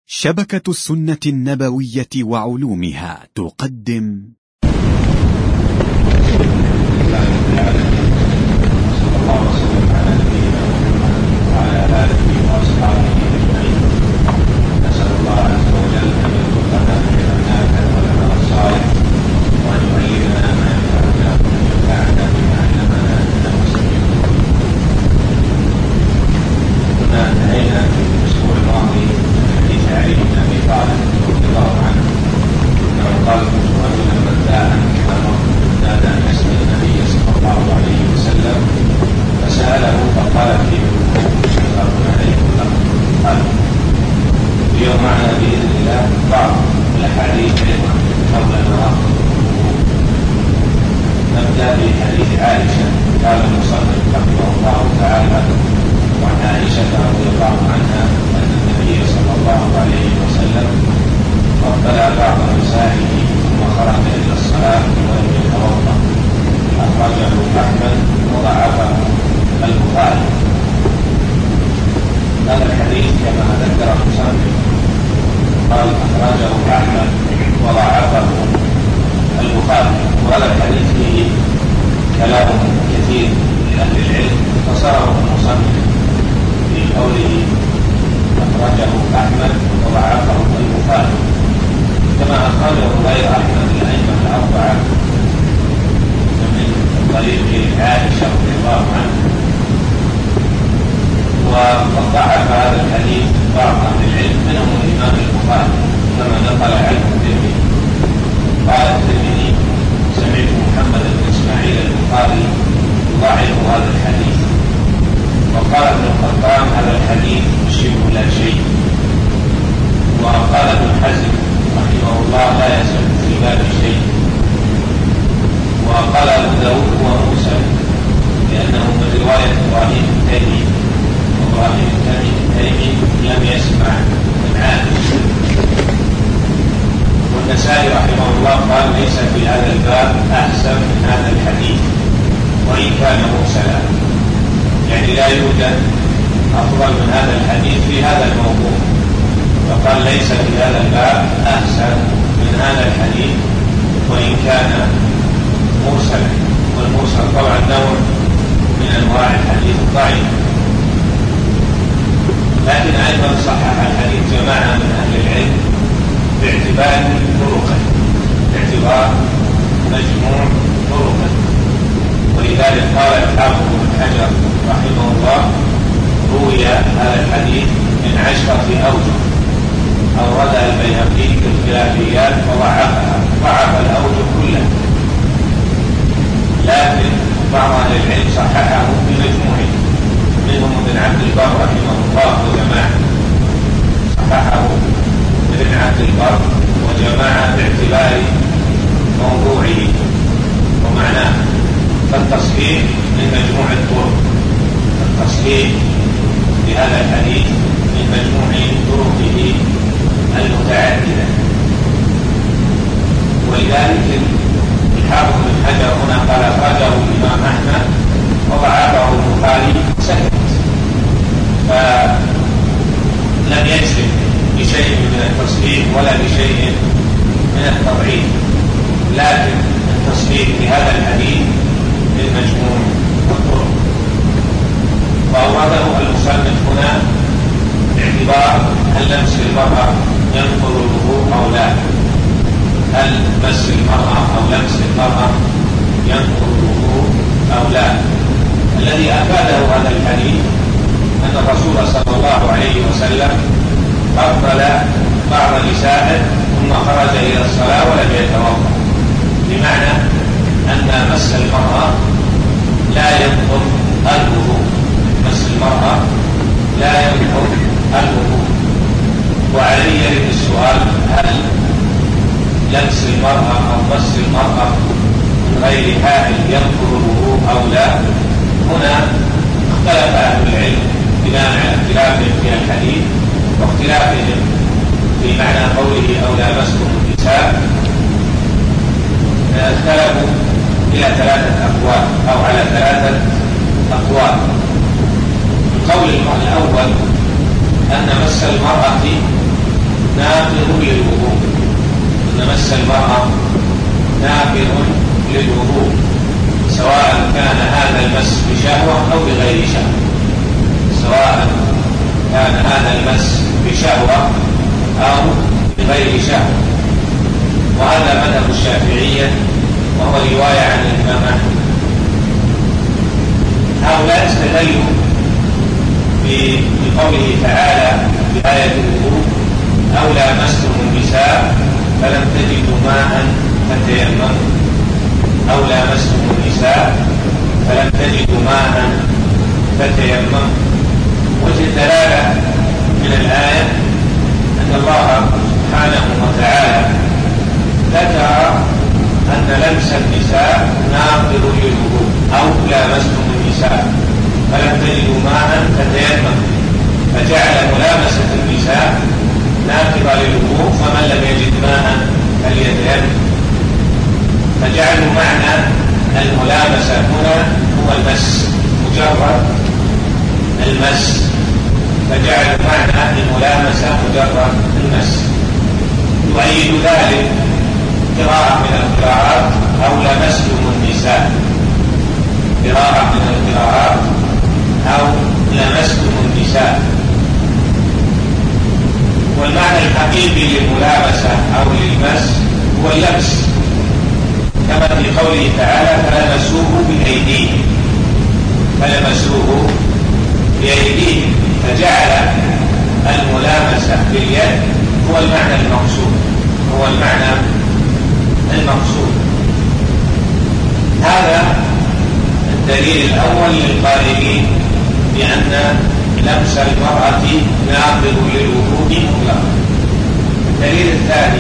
شبكة السنة النبوية وعلومها تقدم نسأل الله عز وجل أن يرزقنا علما نافعا والعمل الصالح وأن يعلمنا ما ينفعنا وأن ينفعنا بما علمنا إنه سميع قريب. كنا انتهينا في الأسبوع الماضي من حديث علي بن أبي طالب رضي الله عنه أنه قال كنت رجلا بداء نادى أن يسأل النبي صلى الله عليه وسلم فسأله فقال فيه متفق عليه قال اليوم معنا بإذن الله بعض الأحاديث أيضا حول المرأة. نبدأ بحديث عائشة. قال المصنف رحمه الله تعالى وعن عائشة رضي الله عنها أن النبي صلى الله عليه وسلم قبل بعض نسائه ثم خرج إلى الصلاة ولم يتوضأ. أخرجه أحمد وضعفه البخاري. هذا الحديث كما ذكر المصنف قال أخرجه أحمد وضعفه البخاري. وهذا الحديث فيه كلام كثير لأهل العلم فصاره المصنف في قوله أخرجه أحمد وضعفه البخاري كما أخرجه غير أحمد الأئمة الأربعة من طريق عائشة رضي الله عنها. وقد ضعف هذا الحديث بعض أهل العلم منهم الإمام البخاري كما نقل عنه الترمذي. قال الترمذي سمعت محمد بن إسماعيل البخاري يضعف هذا الحديث. وقال ابن القطان هذا الحديث شبه لا شيء. وقال ابن حزم رحمه الله لا يزال في باب شيء. وقال ابو داود هو مرسل لأنه من رواية إبراهيم التيمي وإبراهيم التيمي لم يسمع من عائشة. والنسائي رحمه الله قال ليس في هذا الباب أحسن من هذا الحديث وإن كان مرسلا، يعني لا يوجد أفضل من هذا الحديث في هذا الموضوع. فقال ليس في هذا الباب أحسن من هذا الحديث وإن كان مرسلا. والمرسل طبعا نوع من أنواع الحديث الضعيف. لكن أيضا صحح الحديث جماعة من أهل العلم باعتبار طرقه، باعتبار مجموع طرقه. ولذلك قال الحافظ بن حجر رحمه الله روي هذا الحديث من 10 أوجه. أوردها البيهقي في الخلافيات وضعفها، ضعف الأوجه كلها، لكن بعض أهل العلم صححه بمجموعه منهم ابن عبد البر رحمه الله وجماعة، صححه ابن عبد البر وجماعة باعتبار موضوعه ومعناه. فالتصحيح من مجموع الطرق، التصحيح بهذا الحديث من مجموع طرقه المتعددة. ولذلك الحافظ بن حجر هنا قال أخرجه الإمام أحمد وضعفه البخاري سكت، فلم يجزم بشيء من التصحيح ولا بشيء من التضعيف، لكن التصحيح بهذا الحديث من مجموع الطرق. وأورده المصنف هنا باعتبار هل لمس المرأة ينقض الوضوء أو لا، هل مس المرأة أو لمس المرأة ينقض الوضوء أو لا. الذي أفاده هذا الحديث أن الرسول صلى الله عليه وسلم قبل بعض نسائه ثم خرج إلى الصلاة ولم يتوضأ، بمعنى أن مس المرأة لا ينقض الوضوء، مس المرأة لا ينقض الوضوء. وعلي يرد السؤال هل لمس المرأة أو مس المرأة من غير حائل ينقض الوضوء أو لا. هنا اختلف أهل العلم بناء على اختلافهم في الحديث واختلافهم في معنى قوله أو لامستم النساء. اختلفوا إلى 3 أقوال أو على 3 أقوال. القول الأول أن مس المرأة ناقض للوضوء، أن مس المرأة ناقض للوضوء، سواء كان هذا المس بشهوة أو بغير شهوة، سواء كان هذا المس بشهوة أو بغير شهوة. وهذا مذهب الشافعية، وهو رواية عن الإمام أحمد. هؤلاء استدلوا بقوله تعالى في آية الوضوء: أو لامستم النساء فلم تجدوا ماء فتيمموا، أو لامستم النساء فلم تجدوا ماء فتيمموا. وجه الدلالة من الآية أن الله سبحانه وتعالى ذكر أن لمس النساء ناقض للوضوء، أو لامستم النساء فلم تجدوا ماء فتيمموا، فجعل ملامسة النساء ناقضة للوضوء، فمن لم يجد ماء فليتيمم. فجعلوا معنى الملامسة هنا هو المس، مجرد المس، فجعلوا معنى الملامسة مجرد المس. يؤيد ذلك قراءة من القراءات: أو لمستم النساء، قراءة من القراءات: أو لمستم النساء. والمعنى الحقيقي للملامسة أو للمس هو اللمس، كما في قوله تعالى: فلمسوه بأيديهم، فلمسوه بأيديهم، فجعل الملامسة باليد هو المعنى المقصود، هو المعنى المقصود. هذا الدليل الأول للقائلين بأن لمس المرأة ناقض للوضوء مطلقا. الدليل الثاني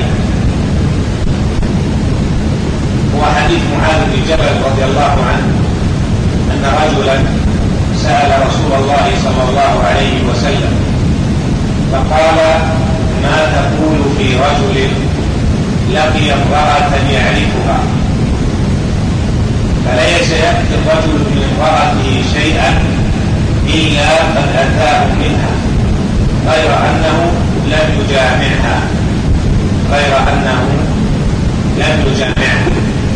هو حديث معاذ بن جبل رضي الله عنه أن رجلا سأل رسول الله صلى الله عليه وسلم فقال: ما تقول في رجل لقي امرأة يعرفها فليس يأتي الرجل من امرأته شيئا إلا قد أتاه منها غير أنه لم يجامعها، غير أنه لم يجامعها.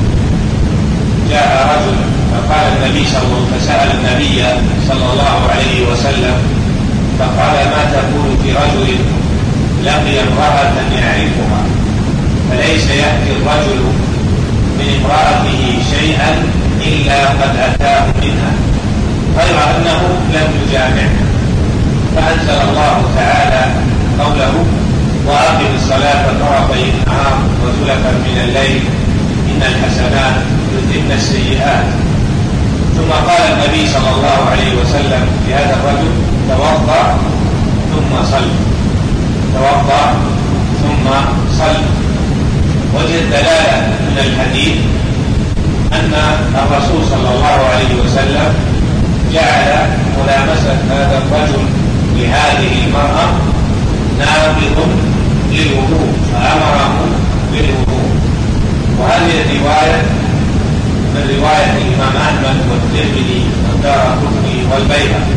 جاء رجل فقال النبي فسأل النبي صلى الله عليه وسلم فقال: ما تقول في رجل لقي امرأة يعرفها فليس يأتي الرجل من امرأته شيئا إلا قد أتاه منها غير أنه لم يجامعها. فأنزل الله تعالى قوله: وأقم الصلاة طرفي النهار وزلفا من الليل إن الحسنات يذهبن السيئات. ثم قال النبي صلى الله عليه وسلم لهذا الرجل: توضأ ثم صل، توضأ ثم صل. وجه الدلالة من الحديث أن الرسول صلى الله عليه وسلم جعل ملامسة هذا الرجل لهذه المرأة ناقض للوضوء، فأمره بالوضوء. وهذه الرواية من رواية الإمام أحمد والترمذي والدارقطني والبيهقي.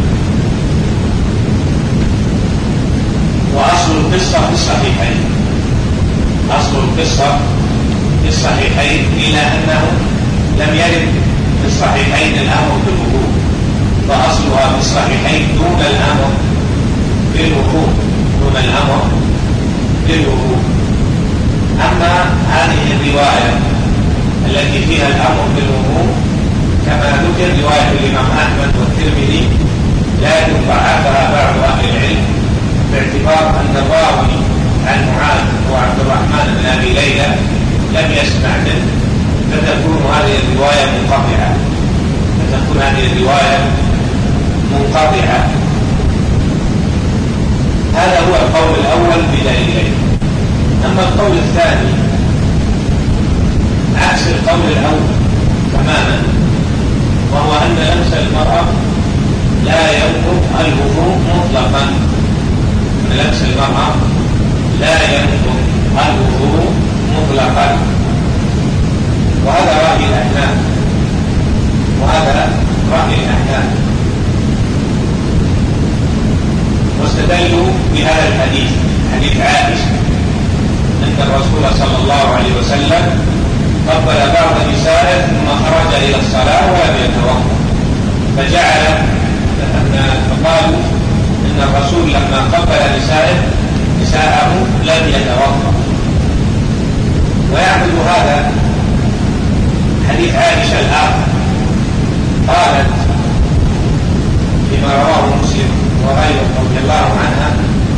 وأصل القصة في الصحيحين، أصل القصة في الصحيحين، إلى أنه لم يرد في الصحيحين الأمر بالوضوء، فأصلها في الصحيحين دون الأمر بالوضوء، دون الأمر بالوضوء. أما هذه الرواية التي فيها الأمر بالوضوء كما ذكر رواية الإمام أحمد والترمذي لا يضعفها بعض أهل العلم، باعتبار أن الراوي عن معاذ وعبد الرحمن بن أبي ليلى لم يسمع منه، فتكون هذه الرواية منقطعة، فتكون هذه الرواية منقطعة. هذا هو القول الأول بدليلين. أما القول الثاني عكس القول الأول تماما، وهو أن لمس المرأة لا ينقض الوضوء مطلقا، أن لمس المرأة لا ينقض الوضوء مطلقا. وهذا رأي الأحناف، وهذا رأي الأحناف. واستدلوا بهذا الحديث، حديث عائشة أن الرسول صلى الله عليه وسلم قبل بعض نسائه ثم خرج إلى الصلاة ولم يتوضأ، فقالوا إن الرسول لما قبل نساءه لم يتوضأ. ويعبد هذا حديث عائشة الآخر، قالت فيما رواه مسلم وغيره رضي الله عنها: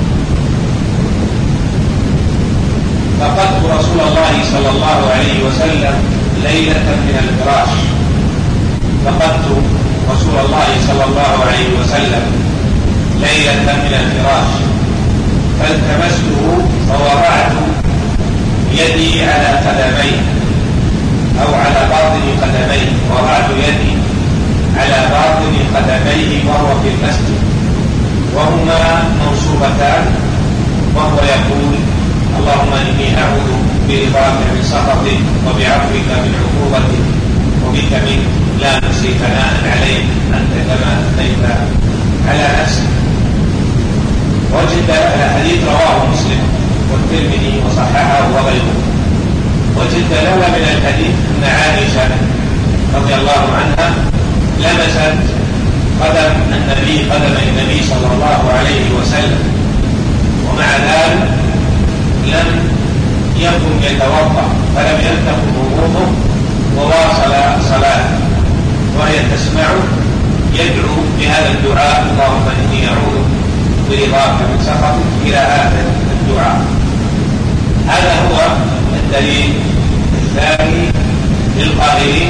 فقدت رسول الله صلى الله عليه وسلم ليلة من الفراش، فقدت رسول الله صلى الله عليه وسلم ليلة من الفراش، فالتمسته فوضعت يدي على قدميه أو على باطن قدميه، وضعت يدي على باطن قدميه وهو في المسجد وهما منصوبتان، وهو يقول: اللهم إني أعوذ برضاك من سخطك وبعفوك من عقوبتك وبك منك لا نحصي ثناء عليك أنت كما أثنيت على نفسك. وجد الحديث رواه مسلم والترمذي وصححه وغيره. وجد دلالة من الحديث أن عائشة رضي الله عنها لمست قدم النبي صلى الله عليه وسلم، ومع ذلك لم يكن يتوضأ، فلم ينتقض وضوءه وواصل صلاته، وهي تسمع يدعو بهذا الدعاء: اللهم إني أعوذ برضاك من سخطك إلى آخر الدعاء. هذا هو الدليل الثاني للقائلين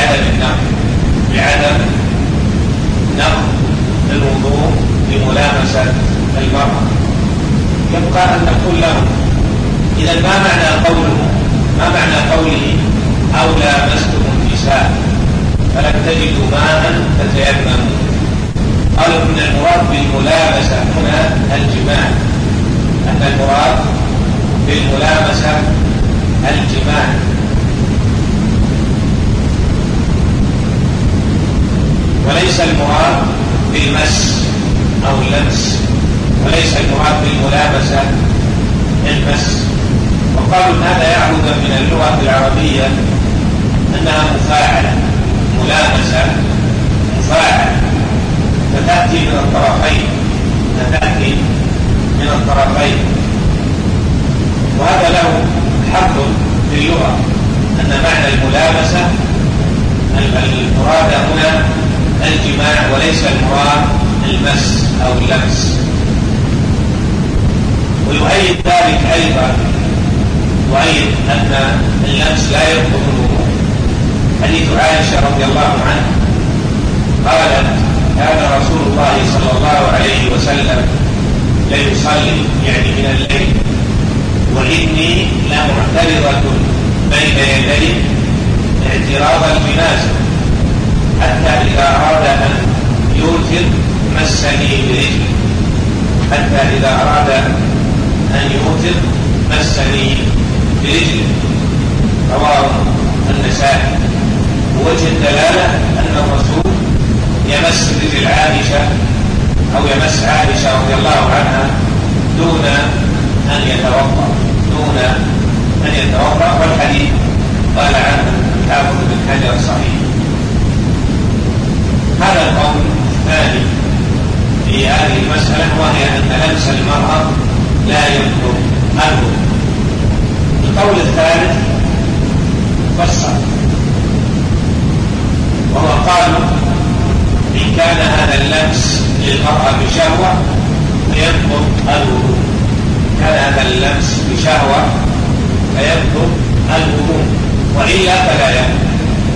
بعدم نقض الوضوء بملامسة المرأة. يبقى أن نقول لهم: إذا ما معنى قوله أو لامستم النساء فلم تجدوا ماء فتيمموا؟ قالوا إن المراد بالملامسة هنا الجماع، أن المراد بالملامسة الجماع، وليس المراد بالمس أو اللمس، وليس المراد بالملامسة المس. وقالوا إن هذا يعود من اللغة العربية أنها مفاعلة، ملامسة مفاعلة، فتأتي من الطرفين، وهذا له حق في اللغة، أن معنى الملامسة المراد هنا الجماع وليس المراد المس أو اللمس. ويؤيد ذلك أيضا أن اللمس لا ينقض الوضوء حديث عائشة رضي الله عنها قالت: كان رسول الله صلى الله عليه وسلم ليصلي يعني من الليل وإني لمعترضة بين يديه اعتراض الجنازة، حتى إذا أراد أن يوتر مسني برجله، حتى إذا أراد أن يوتر مسني برجله. رواه النسائي. ووجه الدلالة أن الرسول يمس رجل عائشة أو يمس عائشة رضي الله عنها دون أن يتوضأ، والحديث قال عنه الحافظ بن حجر صحيح. هذا القول الثاني في هذه المسألة، وهي أن لمس المرأة لا ينقض الوضوء. القول الثالث فصل، وهو قال: إن كان هذا اللمس للمرأة بشهوة فينقض الوضوء، كان هذا اللمس بشهوة فينقض الوضوء، وإلا فلا ينقض.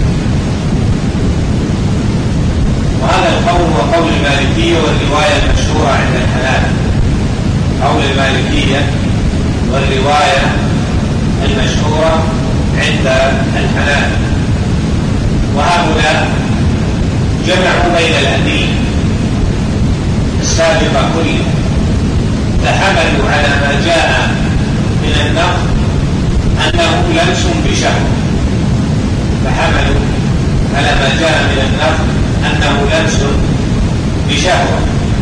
وهذا القول هو قول المالكية والرواية المشهورة عند الحنابلة، قول المالكية والرواية المشهورة عند الحنابلة. وهؤلاء جمعوا بين الأدلة السابقة كلها، فحملوا على ما جاء من النقض أنه لمس بشهوة، فحملوا على ما جاء من النقض أنه لمس بشهوة،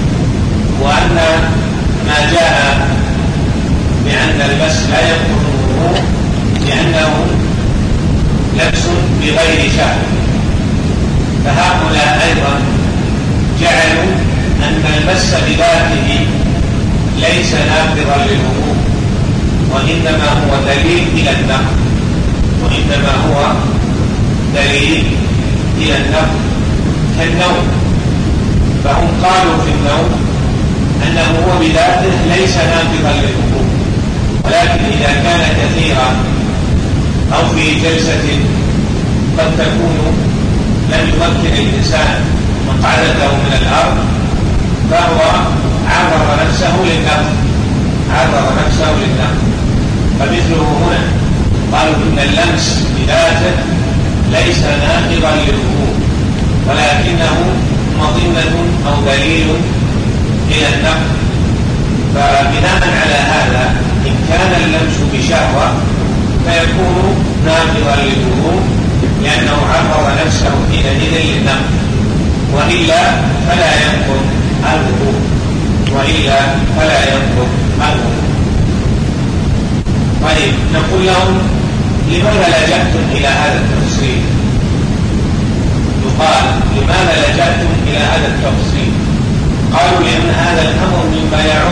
وأن ما جاء بأن المس لا ينقض الوضوء لأنه لبس بغير شهوة. فهؤلاء أيضا جعلوا أن المس بذاته ليس ناقضا للوضوء، وإنما هو دليل إلى النقض، وإنما هو دليل إلى النقض كالنوم. فهم قالوا في النوم أنه هو بذاته ليس ناقضا للوضوء، ولكن إذا كان كثيرا أو في جلسة قد تكون لم يمكن الإنسان مقعدته من الأرض فهو عرض نفسه للنقض، فمثله هنا قالوا إن اللمس بذاته ليس ناقضا للوضوء، ولكنه مظنة أو دليل إلى النقض. فبناء على هذا إن كان اللمس بشهوة فيكون ناقضا للوضوء لأنه عرض نفسه حينئذ للنقض، وإلا فلا ينقض الوضوء. طيب، نقول لهم لماذا لجأتم إلى هذا التفصيل؟ يقال لماذا لجأتم إلى هذا التفصيل؟ قالوا لأن هذا الأمر مما يعم،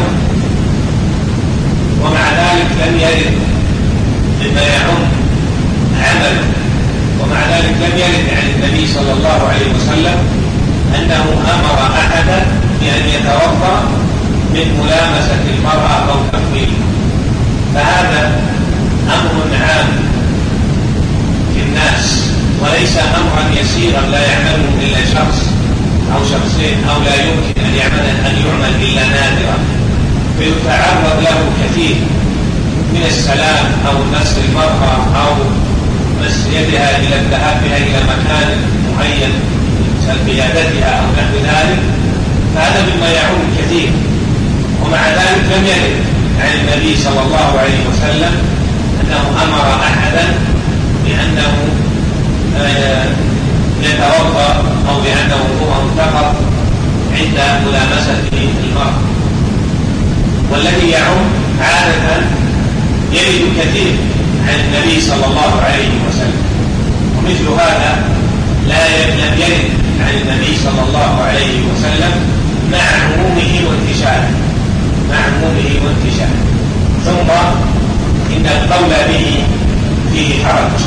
ومع ذلك لم يرد مما يعم عمل، ومع ذلك لم يرد عن النبي صلى الله عليه وسلم أنه أمر أحدا بأن يتوضأ من ملامسة المرأة أو تقبيلها. فهذا أمر عام في الناس، وليس أمرا يسيرا لا يعمله إلا شخص أو شخصين، أو لا يمكن أن يعمل إلا نادرا، فيتعرض له كثير من السلام أو مس المرأة أو مس يدها إلى الذهاب بها إلى مكان معين بيادتها أو نحو ذلك. فهذا مما يعم كثير، ومع ذلك لم يرد عن النبي صلى الله عليه وسلم أنه أمر أحدا بأنه يتوضأ أو بأنه وضوءه فقط عند ملامسته المرأة. والذي يعم عادة يرد كثير عن النبي صلى الله عليه وسلم، ومثل هذا لم يرد عن النبي صلى الله عليه وسلم مع عمومه وانتشاره. ثم إن القول به فيه حرج،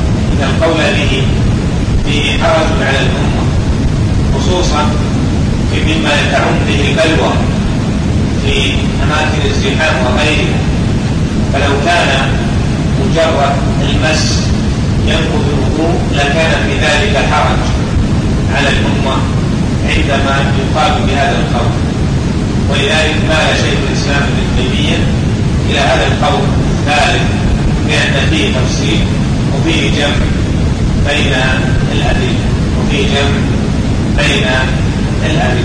على الأمة، خصوصا في مما يتعم به البلوى في أماكن الازدحام وغيرها. فلو كان مجرد المس ينقض الوضوء لكان في ذلك حرج على الأمة عندما يقال بهذا القول. ولذلك مال شيخ الإسلام ابن تيمية إلى هذا القول الثالث، بأن فيه تفصيل وفيه جمع بين الأدلة.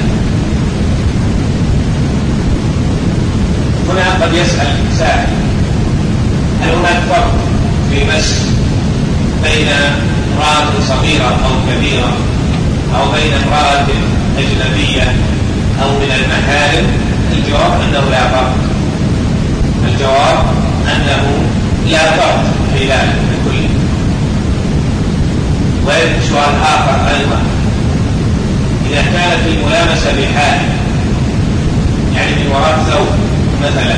هنا قد يسأل سائل: هل هناك فرق في مس بين امرأة صغيرة أو كبيرة، أو بين امرأة أجنبية أو من المحارم؟ الجواب أنه لا فرق. لا فرق في ذلك كله. ويرد سؤال آخر أيضا: إذا كانت الملامسة بحال، يعني من وراء ثوب مثلا،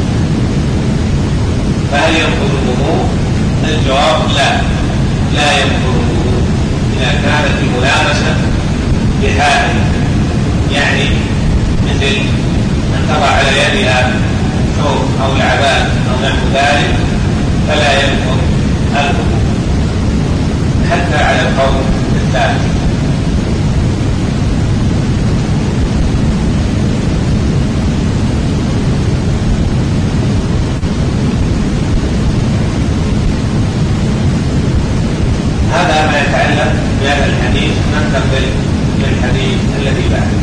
فهل ينقض الوضوء؟ الجواب لا ينقض الوضوء إذا كانت الملامسة بحال، يعني مثل أن تضع على يدها ثوب أو لعبات أو نحو ذلك، فلا ينقض الوضوء حتى على القول الثالث. هذا ما يتعلق بهذا الحديث. ننتقل للحديث الذي بعده.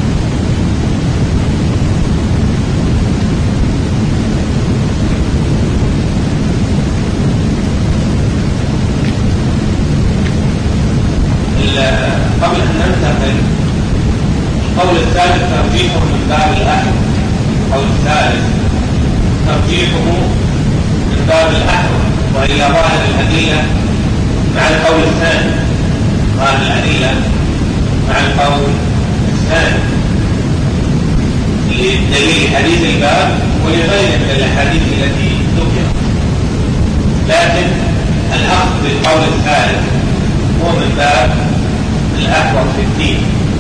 قبل أن ننتقل، القول الثالث ترجيحه من باب الأحد. القول الثالث ترجيحه من من باب الأحوال، وإلى ظاهر الأدلة مع القول الثاني، ظاهر الأدلة مع القول الثاني لدليل حديث الباب ولغيره من الأحاديث التي ذكرت. لكن الأخذ بالقول الثالث هو من باب الأحوط في الدين،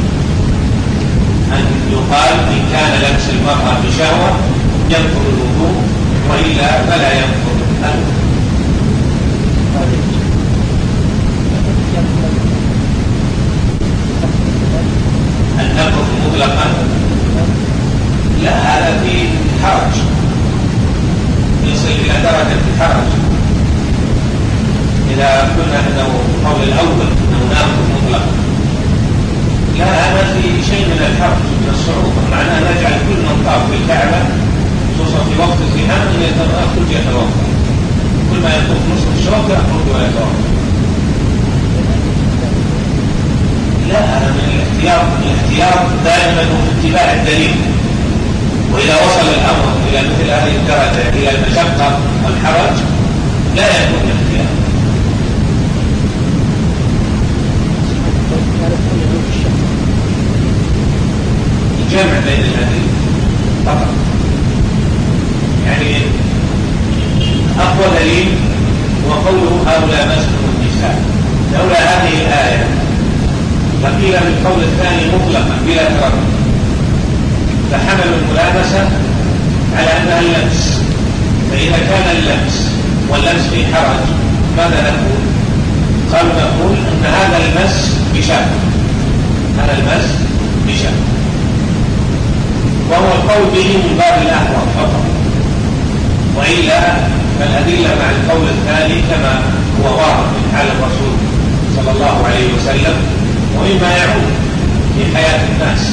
أن يقال إن كان لمس المرأة بشهوة ينقض الوضوء، وإلا فلا ينقض الوضوء. النقض مطلقا لا، هذا في حرج، يصل إلى درجة الحرج. إذا قلنا أنه قول الأول أنه ناقض مطلقا، لا، هذا في شيء من الحرج من الصعوبة، معناه نجعل كل من طاف في الكعبة خصوصا في وقت الزحام أن يخرج يتوضأ، كل ما يطوف نصف الشوط يخرج ويتوضأ. لا، هذا من الاحتياط دائما هو اتباع الدليل، وإذا وصل الأمر إلى مثل هذه الدرجة إلى المشقة والحرج لا يكون الاحتياط. الجمع بين الأدلة فقط، يعني أقوى دليل هو قوله هؤلاء مسلم النساء. لولا هذه الآية فقيل بالقول الثاني مطلقا بلا تردد، فحملوا الملامسة على أنها اللمس. فإذا كان اللمس واللمس في حرج ماذا نقول؟ قالوا نقول أن هذا المس بشهوة، هذا المس بشهوة، وهو القول به من باب الأحوط فقط، وإلا فالأدلة مع القول الثاني كما هو واضح من حال الرسول صلى الله عليه وسلم ومما يعود في حياة الناس.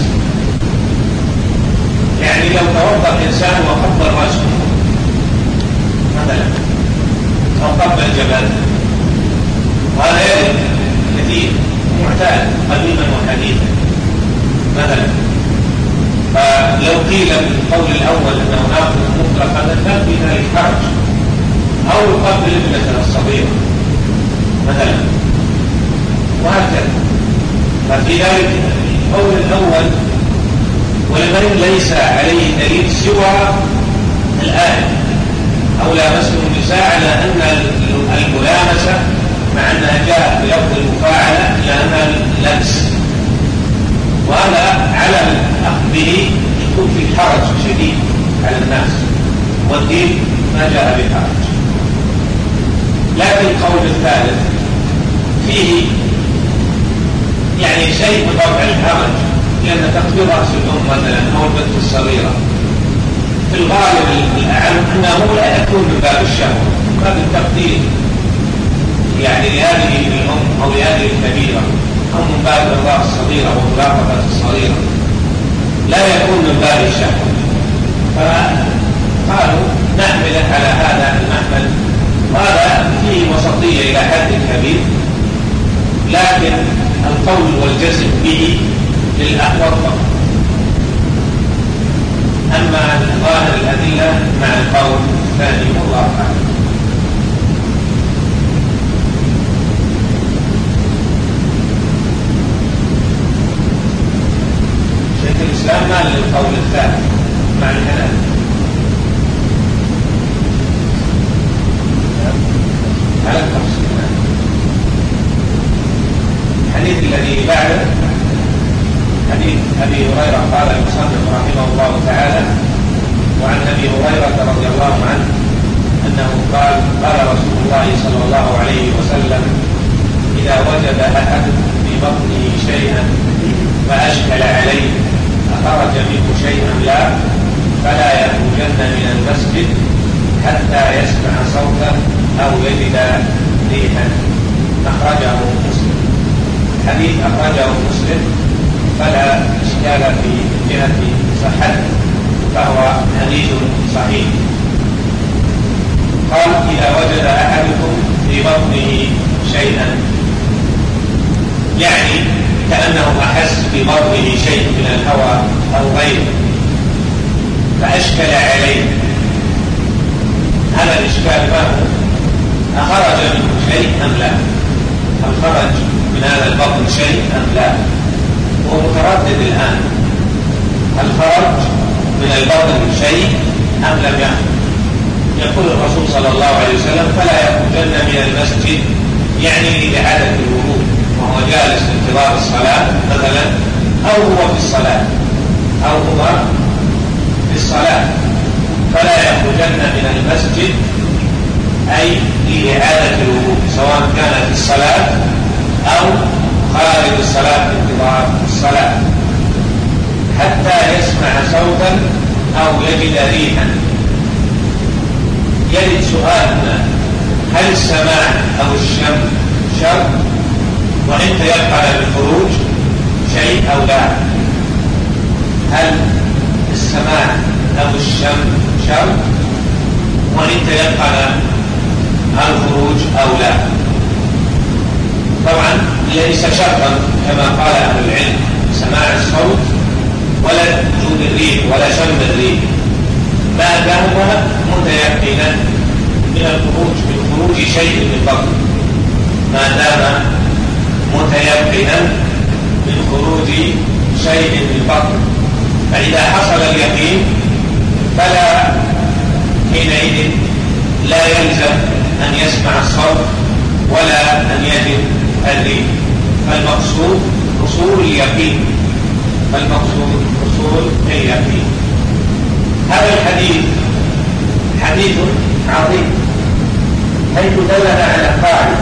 يعني لو توضأ الإنسان وقبل رأسه مثلا أو قبل جبهته، وهذا يرد كثير معتاد قديما وحديثا مثلا، فلو قيل بالقول الأول أنه ناقض مطلقا كان في ذلك حرج، أو يقبل ابنته الصغيرة مثلا، وهكذا. ففي ذلك القول الأول ولمن ليس عليه دليل سوى الآية أو لامسه النساء على أن الملامسة مع أنها جاءت بلفظ المفاعلة لأنها لمس، وهذا على الأخذ به يكون في حرج شديد على الناس، والدين ما جاء بحرج. لكن القول الثالث فيه يعني شيء بطبع الحرج، لأن تقدير رأس الأم مثلا أو البنت الصغيرة في الغالب الأعم أنه لا يكون من باب الشهوة، باب التقدير يعني لهذه الأم أو لهذه الكبيرة، أو من باب إرضاء الصغيرة وملاقبة الصغيرة، لا يكون من باب الشهوة. فقالوا نحمله على هذا المحمل، وهذا فيه وسطية إلى حد كبير، لكن القول والجزم به للأحوط فقط. أما ظاهر الأدلة مع القول الثاني والله أعلم. شيخ الإسلام مال للقول الثاني مع الحنان، على التفصيل. الحديث الذي بعده حديث أبي هريرة قال المصنف رحمه الله تعالى: وعن أبي هريرة رضي الله عنه أنه قال: قال رسول الله صلى الله عليه وسلم: إذا وجد أحد في بطنه شيئا فأشكل عليه أخرج منه شيئا لا، فلا يخرجن من المسجد حتى يسمع صوتا أو يجد ريحا. أخرجه مسلم. حديث أخرجه مسلم فلا إشكال في جهة صحته، فهو حديث صحيح. قال: إذا وجد أحدكم في بطنه شيئا، يعني كأنه أحس في بطنه شيء من الهواء أو غيره فأشكل عليه، هذا الإشكال ما هو؟ أخرج منه شيء أم لا؟ هل خرج من هذا البطن شيء أم لا؟ هو متردد الآن، هل خرج من البطن شيء أم لم يخرج؟ يقول الرسول صلى الله عليه وسلم فلا يخرجن من المسجد، يعني لإعادة الوضوء وهو جالس انتظار الصلاة مثلا، أو هو في الصلاة، أو هو في الصلاة، فلا يخرجن من المسجد أي لإعادة الوضوء، سواء كان في الصلاة أو خارج الصلاة في انتظار الصلاة، حتى يسمع صوتا أو يجد ريحا. يرد سؤالنا: هل السماع أو الشم شرط وإن تيقن بالخروج شيء أو لا؟ هل السماع أو الشم شرط وإن تيقن الخروج أو لا؟ طبعا ليس شرطا كما قال أهل العلم سماع الصوت ولا وجود الريح ولا شم الريح، ما دام متيقنا من الخروج من خروج شيء من بطن، ما دام متيقنا من خروج شيء من بطن. فإذا حصل اليقين فلا حينئذ لا يلزم أن يسمع الصوت ولا أن يجد الريح، فالمقصود حصول اليقين، فالمقصود حصول اليقين. هذا الحديث حديث عظيم، حيث دلنا على قاعدة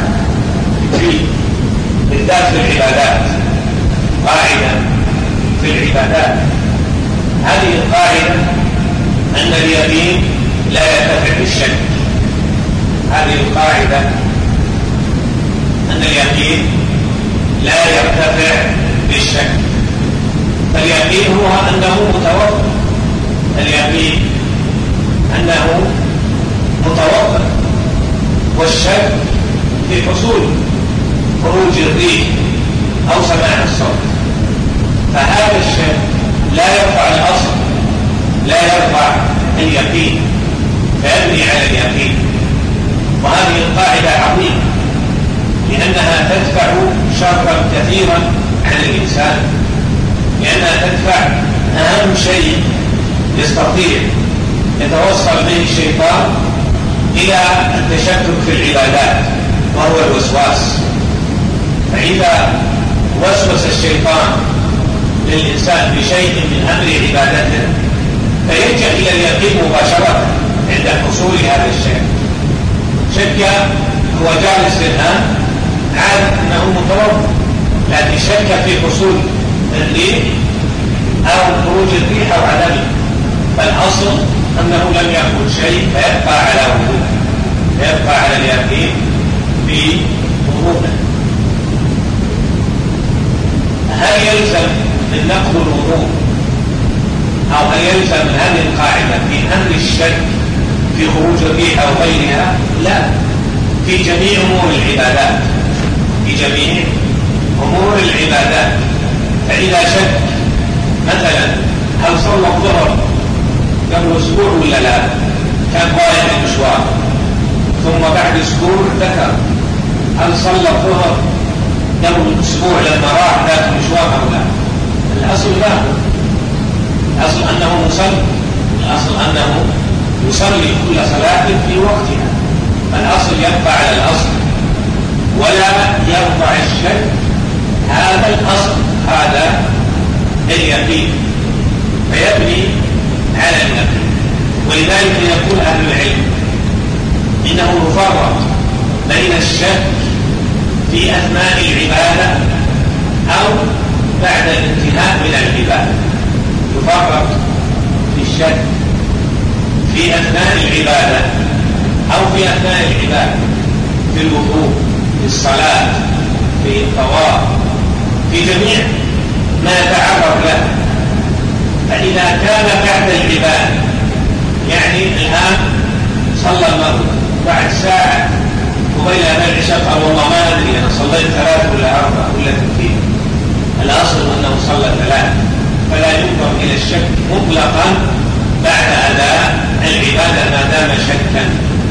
بالذات في العبادات، قاعدة في العبادات. هذه القاعدة أن اليقين لا يرتفع بالشك، هذه القاعدة أن اليقين لا يرتفع بالشك. فاليقين هو أنه متوقف، اليقين أنه متوقف، والشك في حصول خروج الريح أو سماع الصوت. فهذا الشك لا يرفع الأصل، لا يرفع اليقين، فيبني على اليقين. وهذه القاعدة عظيمة لأنها تدفع شرا كثيرا عن الإنسان، لأنها تدفع أهم شيء يستطيع يتوصل به الشيطان إلى التشكك في العبادات، وهو الوسواس. فإذا وسوس الشيطان للإنسان بشيء من أمر عبادته فيلجأ إلى اليقين مباشرة عند حصول هذا الشيء. شك هو جالس الآن عارف أنه متوقف، لكن شك في حصول الريح أو خروج الريح أو عدمه، فالأصل أنه لم يخرج شيء فيبقى على وضوء، فيبقى على اليقين بوضوءه. هل يلزم من نقض الوضوء أو هل يلزم من هذه القاعدة في أمر الشك في خروج الريح أو غيرها؟ لا، في جميع أمور العبادات، في جميع أمور العبادات. فإذا شك مثلا هل صلى الظهر قبل أسبوع ولا لا، كان رايح المشوار، ثم بعد أسبوع ذكر هل صلى الظهر قبل أسبوع لما راح ذات المشوار أو لا؟ الأصل لا، الأصل أنه مصلي، الأصل أنه يصلي كل صلاة في وقتها، فالأصل يبقى على الأصل ولا يرفع الشك. هذا الأصل، هذا اليقين، فيبني على اليقين. ولذلك يقول أهل العلم إنه يفرق بين الشك في أثناء العبادة أو بعد الانتهاء من العبادة. يفرق في الشك في أثناء العبادة أو في أثناء العبادة، في الوضوء، في الصلاة، في الطواف، في جميع ما يتعرض له. فإذا كان بعد العبادة، يعني الآن صلى المغرب بعد ساعة قبيل أن العشاء قال والله ما أدري أنا صليت 3 ولا 4 ولا 2، الأصل أنه صلى 3، فلا ينظر إلى الشك مطلقا بعد أداء العبادة ما دام شكا.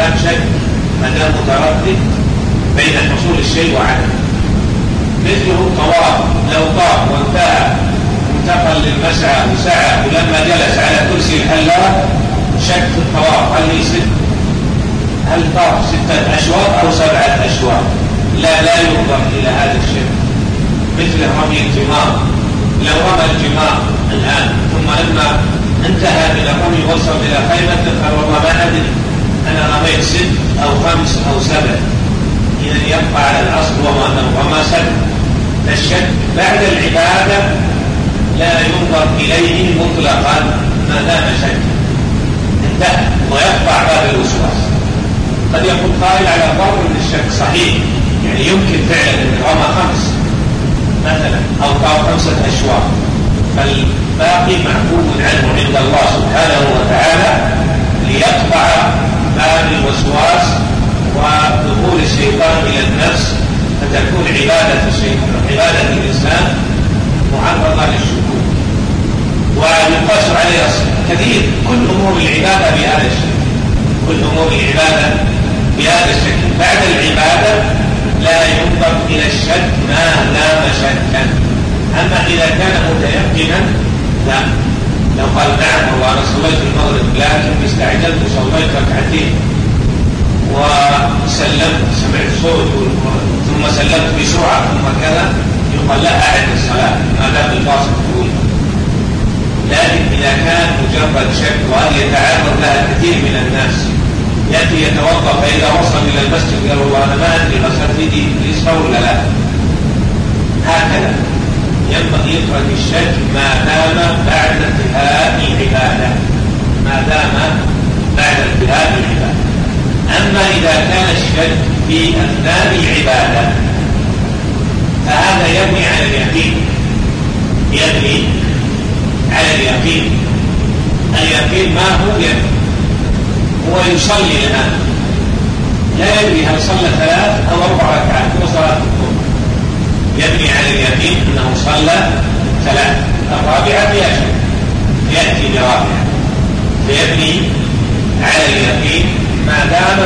كان شك ما دام متردد بين حصول الشيء وعدمه. مثله الطواف، لو طاف وانتهى انتقل للمسعى وسعى ولما جلس على كرسي الحلاق شك في الطواف هل طاف 6 أشواط أو 7 أشواط؟ لا ينظر إلى هذا الشك. مثل رمي الجمار، لو رمى الجمار الآن ثم لما انتهى من الرمي وصل إلى خيمته قال والله ما أدري أنا رميت 6 أو 5 أو 7، إذا يبقى على الأصل وما 7. فالشك بعد العبادة لا ينظر إليه مطلقا ما دام شك انتهى ويقطع باب الوسواس. قد يكون قائل على فرض من الشك صحيح، يعني يمكن فعلا أن رمى 5 مثلا أو طاف 5 أشواط، فالباقي معفو عنه عند الله سبحانه وتعالى ليقطع باب الوسواس ودخول الشيطان إلى النفس، فتكون عبادة الإنسان معرضة للشكوك. ويقاس عليه كثير كل أمور العبادة بهذا الشكل، كل أمور العبادة بهذا الشكل. بعد العبادة لا ينظر إلى الشك ما دام شكا. أما إذا كان متيقنا لا، لو قال نعم والله أنا صليت المغرب لكن استعجلت وصليت 2 وسلمت سمعت صوت ثم سلمت بسرعة ثم كذا، يقال لا أعد الصلاة ما دام الفاصل طويل. لكن إذا كان مجرد شك وهل يتعرض لها كثير من الناس، يأتي يتوضأ فإذا وصل إلى المسجد قال والله أنا ما أدري غسلت يدي اليسرى ولا لا، هكذا ينبغي يترك الشك ما دام بعد انتهاء العبادة، ما دام بعد انتهاء العبادة. أما إذا كان الشك في أثناء العبادة فهذا يبني على اليقين، يبني على اليقين. اليقين ما هو يبني؟ هو يصلي الآن لا يدري هل صلى 3 أو 4 ركعات هو صلاة الظهر، يبني على اليقين أنه صلى 3، الرابعة فيها شك يأتي برابعة، فيبني على اليقين ما دام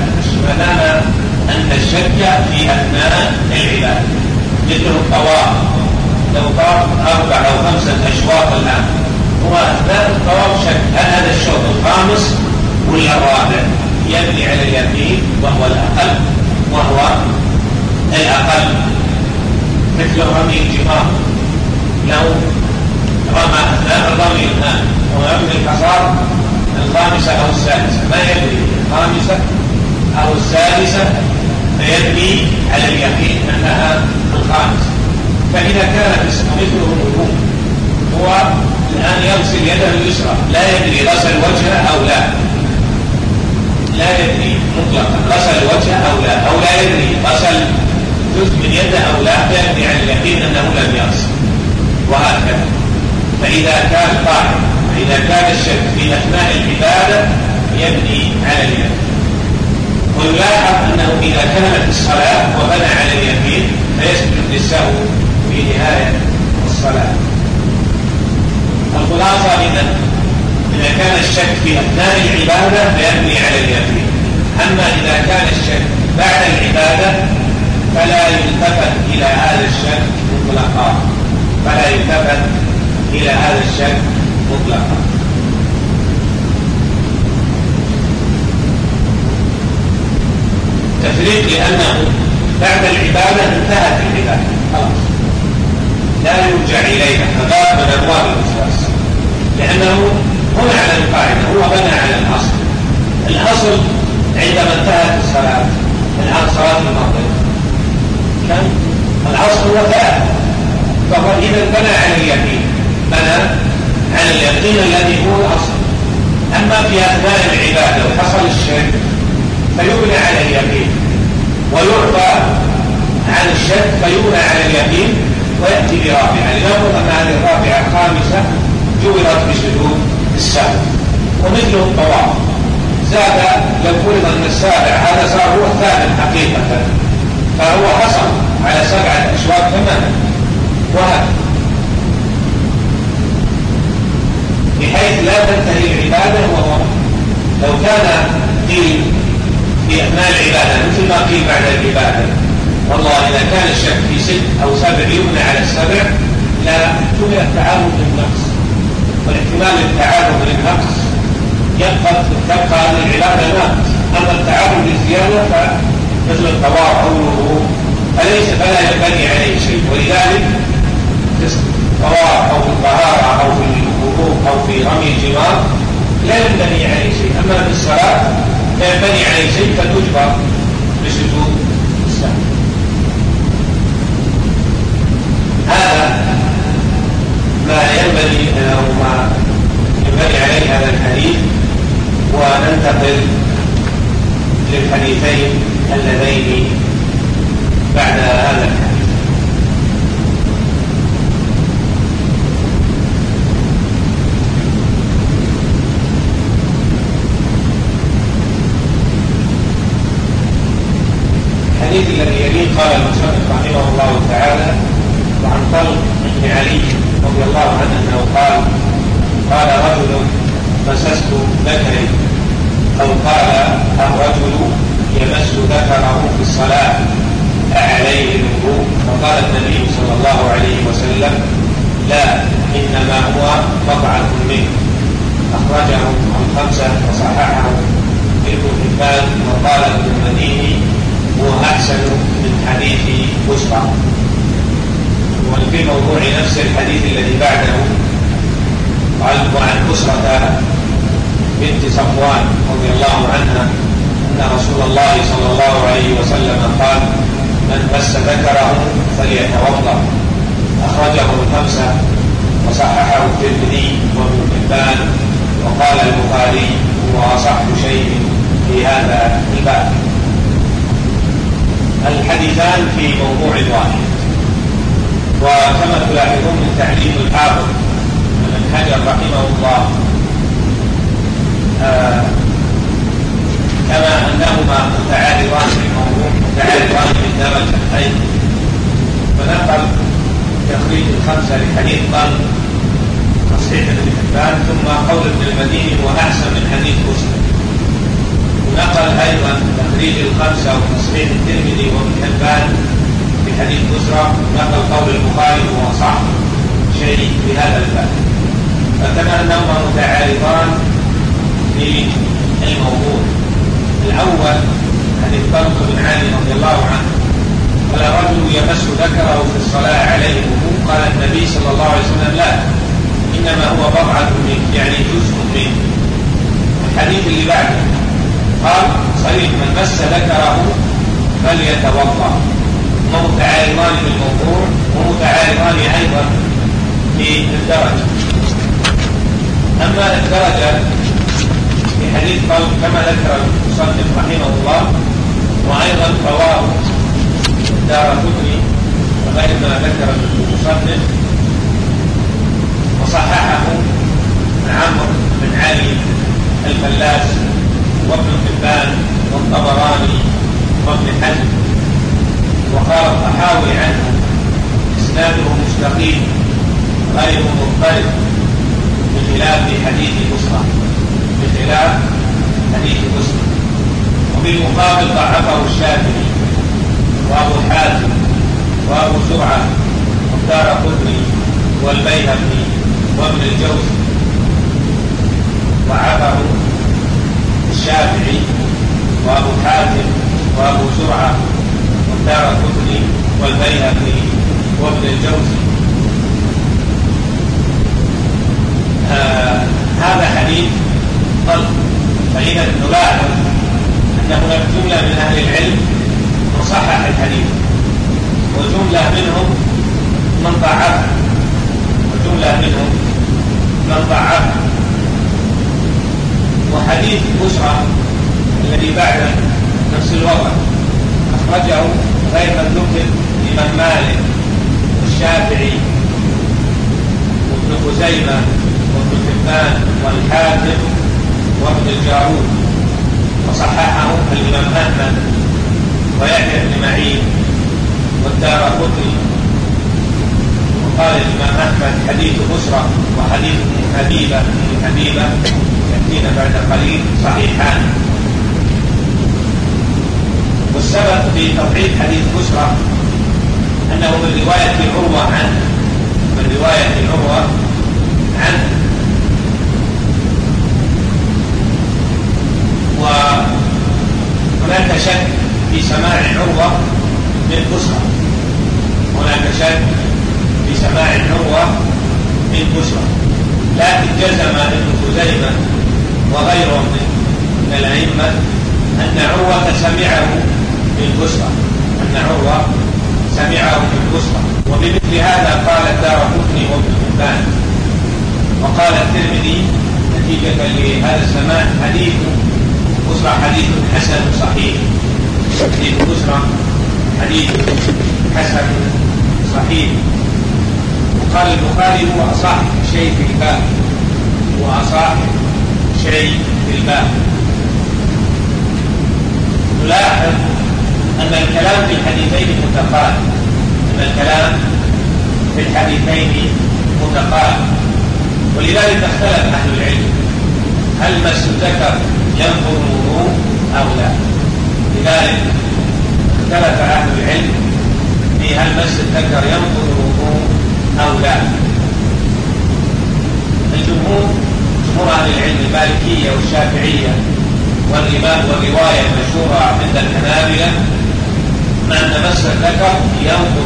أن الشك في أثناء العبادة. مثل الطواف، لو طاف 4 أو 5 أشواط الآن هو أثناء الطواف شك هل هذا الشوط 5 ولا 4، يبني على اليقين وهو الأقل مثل رمي الجمار، لو رمى أثناء الرمي الآن ويرمي الحصار 5 أو 6 ما يدري 5 أو 6 فيبني على اليقين أنها 5. فإذا كان مثله الوضوء هو الآن يغسل يده اليسرى لا يدري غسل وجهه أو لا يدري مطلقا غسل وجهه أو لا يدري غسل جزء من يده أو لا، فيبني على اليقين أنه لم يغسل، وهكذا. فإذا كان الشك في أثناء العبادة يبني على اليقين. ويلاحظ أنه إذا كانت الصلاة وبنى على اليقين فيسجد للسهو في نهاية الصلاة. الخلاصة إذا كان الشك في أثناء العبادة فيبني على اليقين. أما إذا كان الشك بعد العبادة فلا يلتفت إلى هذا الشك مطلقا. تفريق لأنه بعد العبادة انتهت العبادة خلاص لا يرجع إليها، فباب من أبواب الوسواس، لأنه هنا على القاعدة هو بنى على الأصل عندما انتهت الصلاة. الآن صلاة المغرب كان الأصل هو 3، فهو إذا بنى على اليقين الذي هو الأصل. أما في أثناء العبادة وحصل الشرك فيبنى على اليقين ويعفى عن الشك فيبنى على اليقين ويأتي برابعة، لنقول أن هذه الرابعة 5 جبرت بسجود السهو. ومثله الطواف زاد، لو فرض أن السابع هذا صار هو الثامن حقيقة فهو حصل على 7 أشواط تماما، وهكذا بحيث لا تنتهي العبادة وهو لو كان قيل في أثناء العبادة مثل ما قيل بعد العبادة. والله إذا كان الشك في 6 أو 7 يبنى على 7 لا احتمل التعرض للنقص، والاحتمال التعرض للنقص تبقى هذه العبادة ناقص. أما التعرض للزيادة فمثل الطواف أو الوضوء فلا ينبني عليه شيء. ولذلك في الطواف أو في الطهارة أو في الوضوء أو في رمي الجمار لا ينبني عليه شيء. أما في الصلاة لا ينبني عليه شيء فتجبر بسجود السهو. هذا ما ينبني أو ما ينبني عليه هذا الحديث. وننتقل للحديثين اللذين بعد هذا الحديث. الحديث الذي يليه قال المصنف رحمه الله تعالى: وعن طلق بن علي رضي الله عنه انه قال رجل مسست ذكري، او قال الرجل يمس ذكره في الصلاه أعليه الوضوء؟ فقال النبي صلى الله عليه وسلم: لا، انما هو بضعة منه. اخرجه الخمسة وصححه ابن حبان، وقال ابن المديني هو احسن من حديث بشرى. وفي موضوع نفس الحديث الذي بعده قال: وعن بشرى بنت صفوان رضي الله عنها أن رسول الله صلى الله عليه وسلم قال: من مس ذكره فليتوضأ. أخرجه الخمسة وصححه الترمذي وابن حبان، وقال البخاري هو أصح شيء في هذا الباب. الحديثان في موضوع واحد. وكما تلاحظون من تعليم الحافظ ابن حجر رحمه الله كما أنهما متعارضان في الموضوع، متعارضان في الدرجة أيضا، فنقل تخريج الخمسة لحديث طلق تصحيح ابن حبان، ثم قول ابن المديني هو أحسن من حديث مسلم. ونقل أيضا تخريج الخمسة وتصحيح الترمذي وابن حبان في حديث بشرى، نقل قول البخاري هو أصح شيء في هذا الباب. فكما أنهما متعارضان في الموضوع. الأول حديث طلق بن علي رضي الله عنه: قال رجل يمس ذكره في الصلاة عليه وضوء؟ قال النبي صلى الله عليه وسلم: لا، إنما هو بضعة منه، يعني جزء منه. الحديث اللي بعده قال صريح: من مس ذكره فليتوضأ. ومتعارضان في الموضوع ومتعارضان أيضا في الدرجة. أما الدرجة في حديث طلق كما ذكر المصنف رحمه الله، وأيضا رواه الدارقطني وغير ما ذكر المصنف، وصححه عمرو بن علي الفلاس وابن حبان والطبراني وابن حزم. وقال الطحاوي عنه: إسناده مستقيم غير مضطرب، بخلاف حديث بشرى، بخلاف حديث بشرى. وبالمقابل ضعفه الشافعي وأبو حاتم وأبو زرعة والدارقطني والبيهقي وابن الجوزي. ضعفه الشافعي وأبو حاتم وأبو زرعة والدارقطني والبيهقي وابن الجوزي. هذا حديث طلق. فإذا نلاحظ أن هناك جملة من أهل العلم وصحح الحديث، وجملة منهم من ضعفه، وجملة منهم من ضعفه. وحديث بشرى الذي بعده نفس الوضع، أخرجه غير من ذكر الإمام مالك والشافعي وابن خزيمة وابن حبان والحاكم وابن الجارود، وصححه الإمام أحمد ويحيى بن معين والدارقطني. وقال الإمام أحمد: حديث بشرى وحديث حبيبة يأتينا بعد قليل صحيحان. في تضعيف حديث بسرى أنه من رواية عروة عنه، وهناك شك في سماع عروة من بسرى، لكن جزم ابن خزيمة وغيره من الأئمة أن عروة سمعه من بسرى، وبمثل هذا قال الدارقطني وابن حبان. وقال الترمذي نتيجة لهذا السماع: حديث بسرى حديث حسن صحيح. وقال البخاري: هو أصح شيء في الباب. نلاحظ أن الكلام في الحديثين متقارب، ولذلك اختلف أهل العلم: هل مس الذكر ينقض الوضوء أو لا؟ لذلك اختلف أهل العلم في هل مس الذكر ينقض الوضوء أو لا. جمهور أهل العلم المالكية والشافعية والرواية المشهورة عند الحنابلة أن مس الذكر ينقض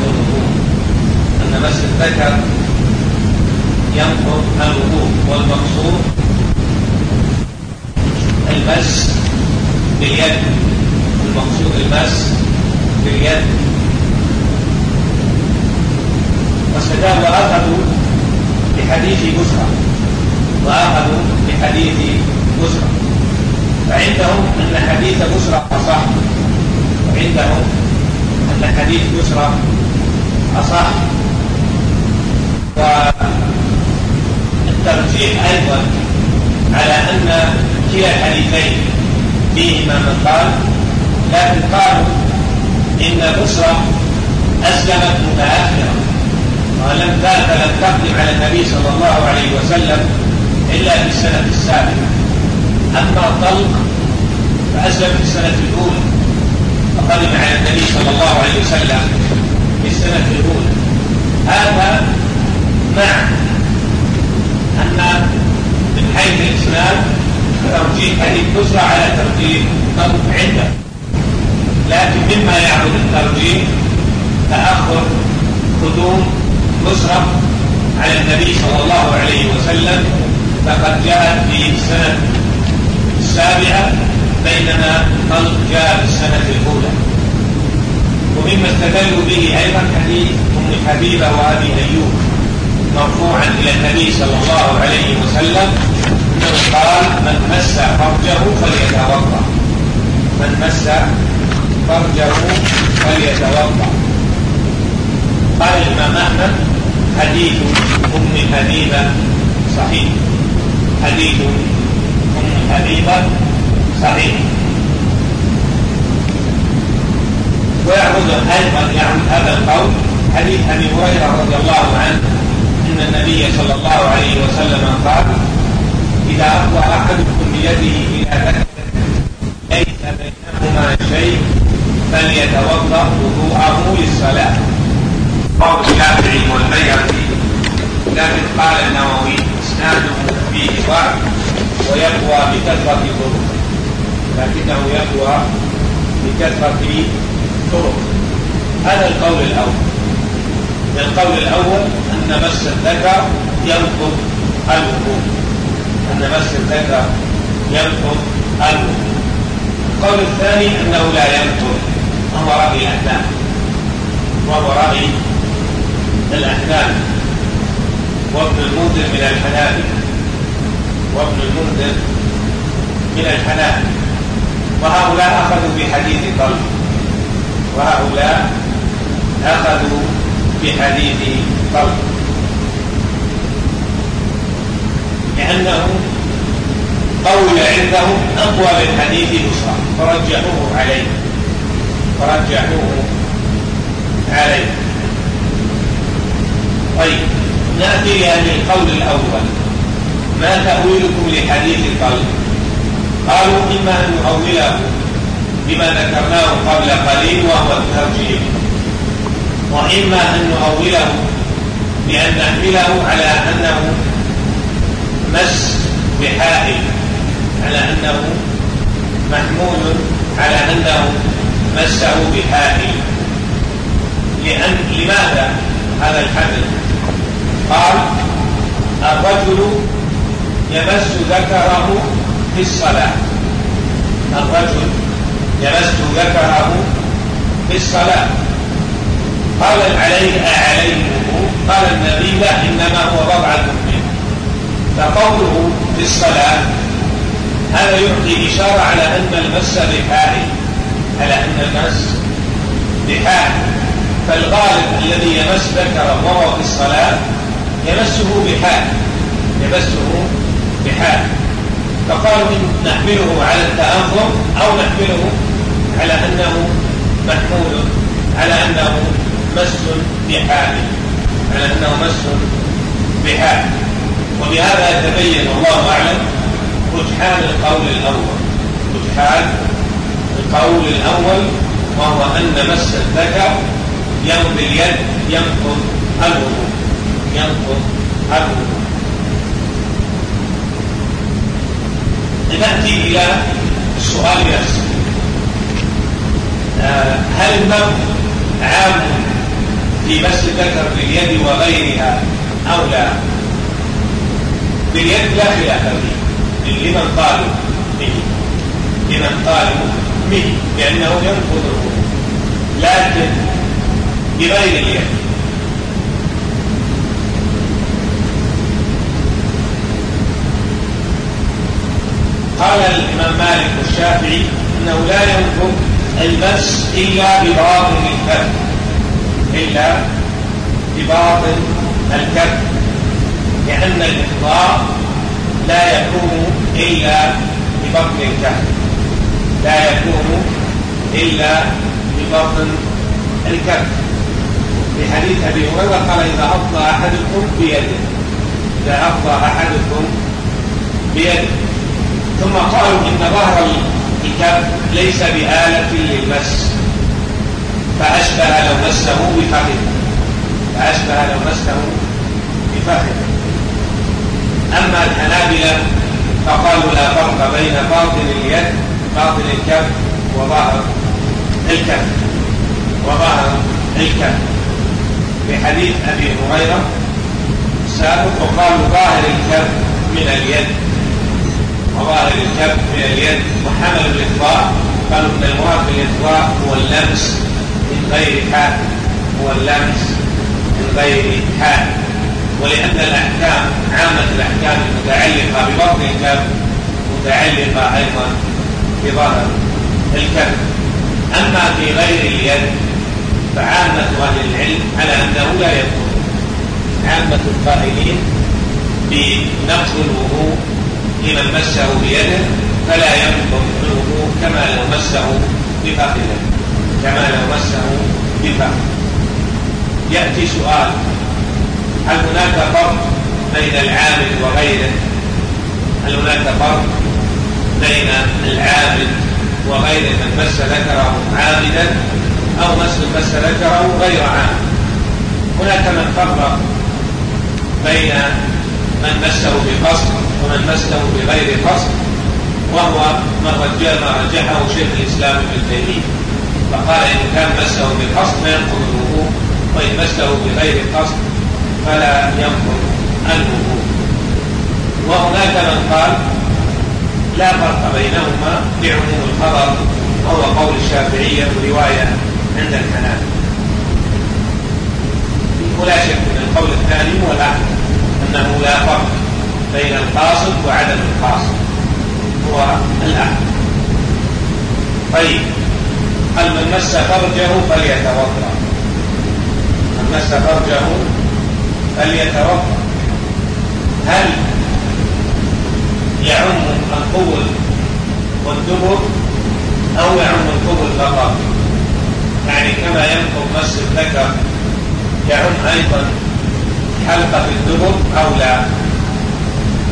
الوضوء، والمقصود المس باليد. واستدلوا وأخذوا بحديث بسرى، فعندهم أن حديث بسرى أصح، والترجيح أيضا على أن كلا الحديثين فيهما مقال، لكن قالوا إن بسرى أسلمت متأخرا ولم تقدم على النبي صلى الله عليه وسلم إلا في السنة السابعة. أما طلق فأسلم في السنة الأولى وقدم على النبي صلى الله عليه وسلم في السنة الأولى. هذا مع أن من حيث الإسناد ترجيح حديث بسرى على ترجيح طلق عنده، لكن مما يعود الترجيح تأخر قدوم بسرى على النبي صلى الله عليه وسلم، فقد جاءت في السنة السابعة بينما طلق جاء في السنة الأولى. ومما استدلوا به أيضا حديث أم حبيبة وأبي أيوب مرفوعا إلى النبي صلى الله عليه وسلم أنه قال: من مس فرجه فليتوضأ. قال الإمام أحمد: حديث أم حبيبة صحيح. ويعود هذا القول حديث أبي هريرة رضي الله عنه أن النبي صلى الله عليه وسلم قال: إذا أفضى أحدكم بيده إلى ذكر ليس بينهما شيء فليتوضأ وضوءه للصلاة. قول الشافعي والبيهقي، لكن قال النووي: إسناده فيه ضعف ويقوى بكثرة طرق. هذا القول الأول أن مس الذكر ينقض الوضوء. القول الثاني أنه لا ينقض، وهو رأي الأحناف وابن المنذر من الحنابلة، وهؤلاء أخذوا بحديث طلق، لأنه قول عندهم أقوى من حديث بسرى فرجحوه عليه. طيب، نأتي لهذا القول الأول: ما تأويلكم لحديث طلق؟ قالوا: إما أن نؤوله بما ذكرناه قبل قليل وهو الترجيح، وإما أن نؤوله بأن نحمله على أنه مس بحائل، على أنه محمول على أنه مسه بحائل. لماذا هذا الحمل؟ قال: الرجل يمس ذكره في الصلاة، الرجل يمس ذكره في الصلاة. قال عليه قال النبي: لا، إنما هو بضعة منه. فقوله في الصلاة هذا يعطي إشارة على أن المس بحائل، على أن المس بحائل. فالغالب الذي يمس ذكره وهو في الصلاة يمسه بحائل، يمسه بحائل. فقالوا إن نحمله على التأثر أو نحمله على أنه محمول على أنه مس بحائل، على أنه مس بحائل. وبهذا يتبين والله أعلم رجحان القول الأول، رجحان القول الأول، وهو أن مس الذكر باليد ينقض الوضوء، ينقض الوضوء. نأتي إلى السؤال نفسه: هل النقض عام في مس الذكر باليد وغيرها أو لا؟ باليد لا خلاف فيه لمن قالوا به، لمن قالوا به بأنه ينقض الوضوء، لكن بغير اليد قال الإمام مالك والشافعي أنه لا ينقض المس إلا بباطن الكف، إلا بباطن الكف، لأن الإفضاء لا يكون إلا ببطن الكف، لا يكون إلا ببطن الكف. في حديث أبي هريرة قال: إذا أفضى أحدكم بيده، إذا أفضى أحدكم بيده. ثم قالوا إن ظهر الكف ليس بآلة للمس، فأشبه لو مسه بفخذه، فأشبه لو مسه بفخذه. أما الحنابلة فقالوا لا فرق بين باطن اليد، باطن الكف، وظاهر الكف، وظاهر الكف، في حديث أبي هريرة السابق. وقالوا ظاهر الكف من اليد، وظاهر الكف من اليد، وحملوا الإفضاء قالوا إن المراد بالإفضاء هو اللمس من غير حال، هو اللمس من غير حال. ولأن الأحكام عامة الأحكام المتعلقة ببطن الكف متعلقة أيضا بظاهر الكف. أما في غير اليد فعامة أهل العلم على أنه لا يكون، عامة القائلين بنقض الوضوء لمن مسه بيده فلا ينقض الوضوء كما لو مسه بفخذه، كما لو مسه بفخذه. يأتي سؤال: هل هناك فرق بين العامد وغيره؟ هل هناك فرق بين العامد وغيره من مس ذكره عامدا أو مس ذكره غير عامد؟ هناك من فرق بين من مسه بقصد ومن مسه بغير قصد، وهو ما رجحه شيخ الإسلام ابن تيمية، فقال إن كان مسه بقصد فينقض الوضوء، وإن مسه بغير قصد فلا ينقض الوضوء. وهناك من قال لا فرق بينهما بعموم الخبر، وهو قول الشافعية ورواية عند الحنابلة. ولا شك من القول الثاني هو الأحد، أنه لا فرق بين القاصد وعدم القاصد، هو الأحد. طيب، هل من مس فرجه فليتوضأ؟ من مس فرجه فليتوضأ. هل يعم القبل والدبر أو يعم القبل فقط؟ يعني كما ينقض مس الذكر يعم أيضا حلقة الدبر أو لا؟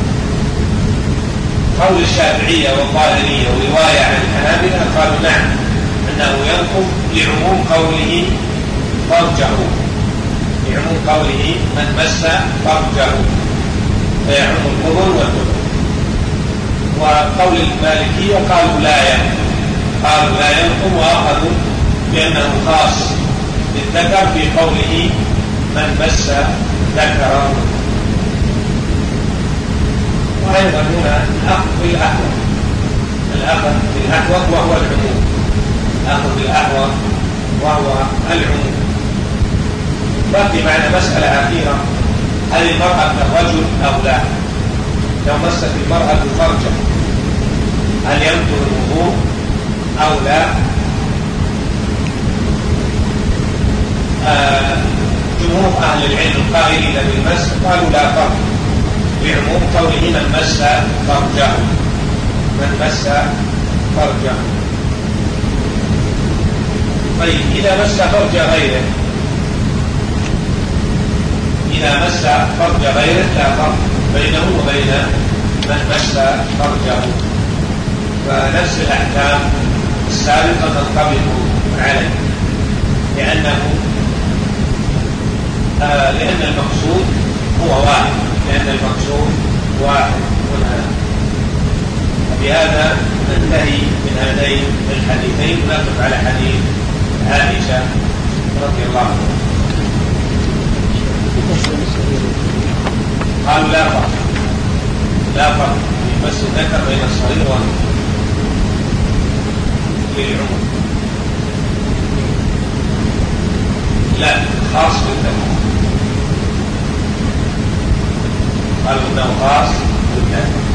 قول الشافعية والظاهرية ورواية عن الحنابلة قالوا نعم، أنه ينقض لعموم قوله فرجه، لعموم قوله من مس فرجه فيعم القبل والدبر. وقول المالكية قالوا لا ينقض، وأخذوا بأنه خاص بالذكر في قوله من مس ذكره. وأيضا هنا الأخذ بالأحوط وهو العموم، الأخذ بالأحوط وهو العموم. باقي معنا مسألة أخيرة، هل المرأة كالرجل أو لا؟ لو مست المرأة فرجه هل ينقض الوضوء أو لا؟ جمهور أهل العلم القائلين بالمس قالوا لا فرق، بعموم قوله من مس فرجه، من مس فرجه. طيب إذا مس فرج غيره، إذا مس فرج غيره لا فرق بينه وبين من مس فرجه، فنفس الأحكام السابقة تنطبق عليه، لأن المقصود هو واحد، هنا. وبهذا ننتهي من هذين الحديثين، نقف على حديث عائشة رضي الله عنها. قالوا لا فرق في مس الذكر بين الصغير والكبير للعموم، لا خاص بالذكر، قالوا انه خاص بالذكر.